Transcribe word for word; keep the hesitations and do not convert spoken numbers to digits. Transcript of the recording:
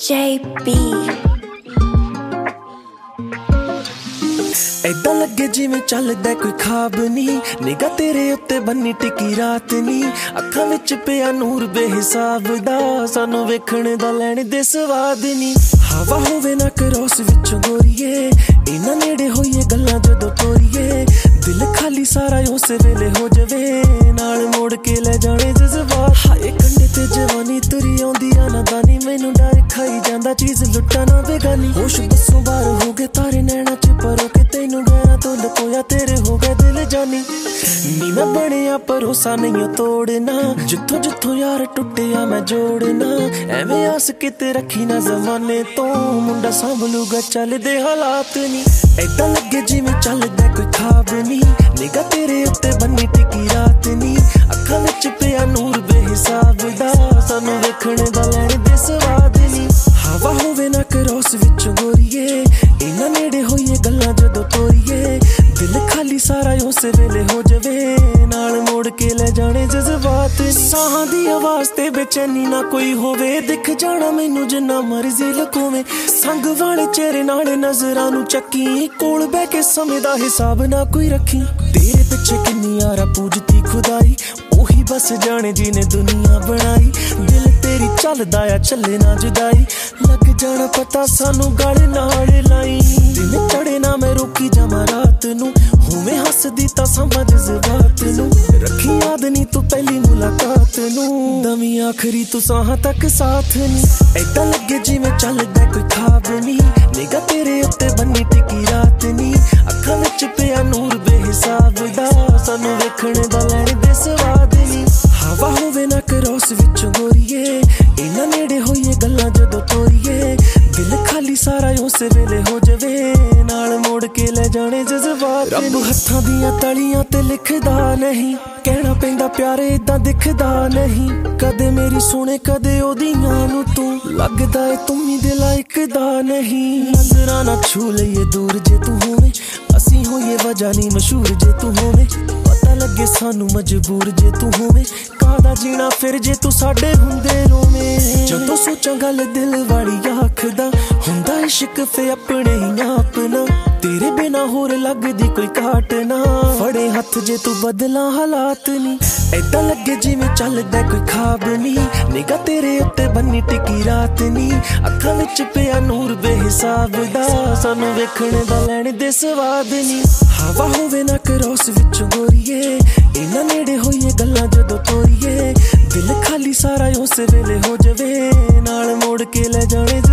J B ऐदां लगे जिवें चलदा कोई ख्वाब नी, निगाह तेरे उत्ते बन्नी टिकी रात नी। अखां विच पिया नूर बेहिसाब दा, सानू वेखण दा लैण दे स्वाद नी। हवा होवे ना क्रॉस विच गोरीए, इन्हां नेड़े होईए गल्लां जदों तोरीए। दिल खाली सारा उस वेले हो जावे, नाल मोड़ के ले जाने जज्बात। हाय कंढे ते जवानी तुरी आउंदी आ नादानी, मैनू डर खाई जांदा चीज़ लुट्टा ना बेगानी। होश बसों बाहर हो गए तारे नैना च परो के तैनू गैरां तो लकोया तेरे हो गए दिल जानी। नी मैं बनिया भरोसा नहीं तोड़ना, जिथों जिथों यार टुटिया मैं जोड़ना। एवें आस किते रखी ना जमाने तो, मुंडा संभलूगा चलदे हालात नी। ऐदां लगे जिवें चलदा कोई ख्वाब नी, निगाह तेरे उत्ते बन्नी टिकी रात नी। अखां विच पिया नूर बेहिसाब दा, सानू वेखण दा लैण दे स्वाद नी। हवा होवे ना क्रॉस विच गोरीए, इन्हां नेड़े होईए गल्लां जदों तोरीए। दिल खाली सारा उस वेले हो जावे, नाल मोड़ के ले जाने जज्बात। साहां दी आवाज़ ते बेचैनी ना कोई होवे, दिख जाना मैनू जिन्ना मर्जी लकोवे। संग वाले चेहरे नाल नजरां नू चक्की, कोल बैठ के समय दा हिसाब ना कोई रखी। तेरे पिछे किन्नी यारा पूजती खुदाई, ओही बस जाने जिने दुनिया बनाई। दिल तेरी चलदा आ चले ना जुदाई, लग जाना पता सानू गल नाल लाई। दिन चढ़े ना मैं रोकी जावां रात नू, होवे हसदी तां समझ जबात नू। रखी याद नी तू पहली मुलाकात नू, दमी आखरी तू साहां तक साथ नी। ऐदां लगे जिवें चलदा कोई ख्वाब नी, निगाह तेरे उत्ते बन्नी टिकी रात नी। अखां विच पिया नूर बेहिसाब दा, सानू वेखण दा लैण दे स्वाद नी। हवा होवे ना क्रॉस विच गोरीए, इन्हां नेड़े होईए गल्लां जदों तोरीए। दिल खाली सारा उस वेले हो जावे, नाल मोड़ के ले जाने जज्बात। रब हत्थां दियां तलियां ते लिखदा नहीं, कहना पैंदा प्यारे इदां दिखदा नहीं। कदे मेरी सुने कदे ओदियां नू तू, लगदा है तू ही दिल इकदा नहीं। नजरां ना छू लईए दूर जे तू होवे, असीं होईए वजह नी मशहूर जे तू होवे। पता लगे सानू मजबूर जे तू होवे, कादा जीना फिर जे तू साडे हुंदे रोवें। जदों सोचां गल दिल वाली आखदा, हुंदा इश्क फे अपने ही अपना। तेरे बिना होर लगदी कोई घाट ना, फड़े हथ जे तू बदला हालात नी। ऐदां लगे जिवें चलदा कोई ख्वाब नी, निगाह तेरे उत्ते बन्नी टिकी रात नी। अखां विच पिया नूर बेहिसाब दा, सानू वेखण दा लैण दे स्वाद नी। हवा होवे ना क्रॉस विच गोरीए, इन्हां नेड़े होईए गल्लां जदों तोरीए। दिल खाली सारा उस वेले हो जावे, नाल मोड़ के ले जाने।